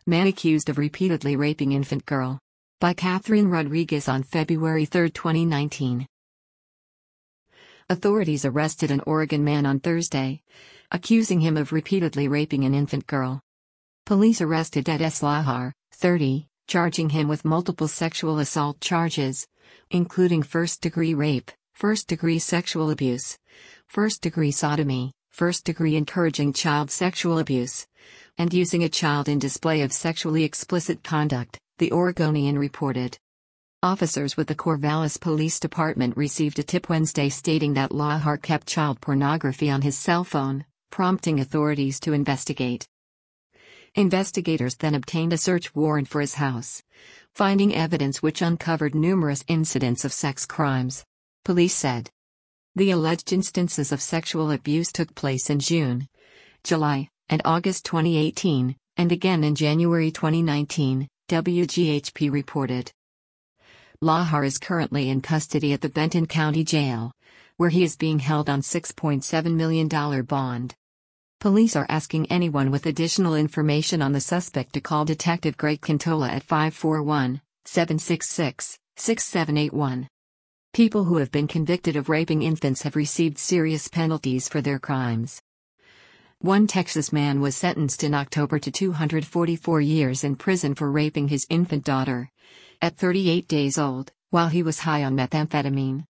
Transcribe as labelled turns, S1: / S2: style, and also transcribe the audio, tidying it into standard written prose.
S1: Man accused of repeatedly raping infant girl. By Catherine Rodriguez on February 3, 2019. Authorities arrested an Oregon man on Thursday, accusing him of repeatedly raping an infant girl. Police arrested Ed S. Lahar, 30, charging him with multiple sexual assault charges, including first-degree rape, first-degree sexual abuse, first-degree sodomy, first-degree encouraging child sexual abuse, and using a child in display of sexually explicit conduct, the Oregonian reported. Officers with the Corvallis Police Department received a tip Wednesday stating that Lahar kept child pornography on his cell phone, prompting authorities to investigate. Investigators then obtained a search warrant for his house, finding evidence which uncovered numerous incidents of sex crimes. Police said. The alleged instances of sexual abuse took place in June, July, and August 2018, and again in January 2019, WGHP reported. Lahar is currently in custody at the Benton County Jail, where he is being held on $6.7 million bond. Police are asking anyone with additional information on the suspect to call Detective Greg Cantola at 541-766-6781. People who have been convicted of raping infants have received serious penalties for their crimes. One Texas man was sentenced in October to 244 years in prison for raping his infant daughter, at 38 days old, while he was high on methamphetamine.